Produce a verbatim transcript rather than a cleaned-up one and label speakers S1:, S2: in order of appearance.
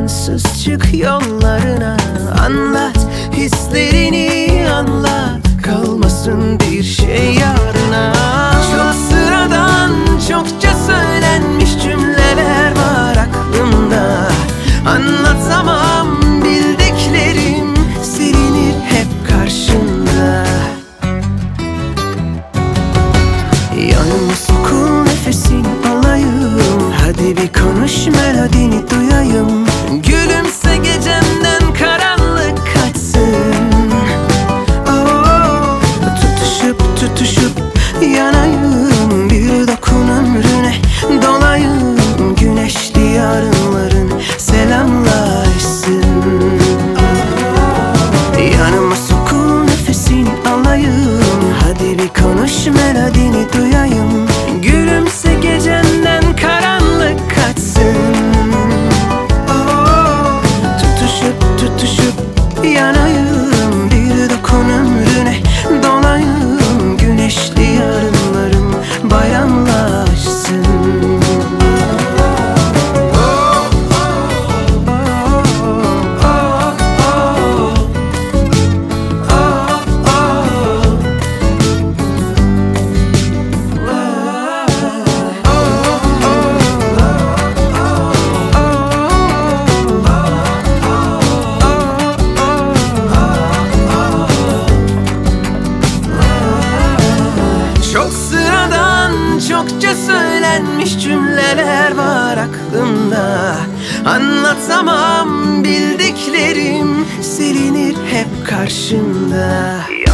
S1: zamansız çık yollarına. Anlat hislerini, anlat, kalmasın bir şey yarına. Çok sıradan, çokça söylenmiş cümleler var aklımda. Anlatamam bildiklerim, silinir hep karşında. Yanıma sokul, nefesini alayım. Hadi bir konuş, melodini duyayım. Gülümse, gecemden karanlık kaçsın. Oh, tutuşup tutuşup yanayım. Bir dokun ömrüne dolayım. Güneşli yarınların selamlaşsın. Yanıma sokul, nefesini alayım. Hadi bir konuş, melodini duyayım. Gülümse, gecenden karanlık kaçsın. Oh, tutuşup tutuşup yanayım. Bir dokun ömrüne dolayım. Güneşli yarınlarım bayramlaşsın. Çok sıradan, çokça söylenmiş cümleler var aklımda. Anlatamam bildiklerim, silinir hep karşımda.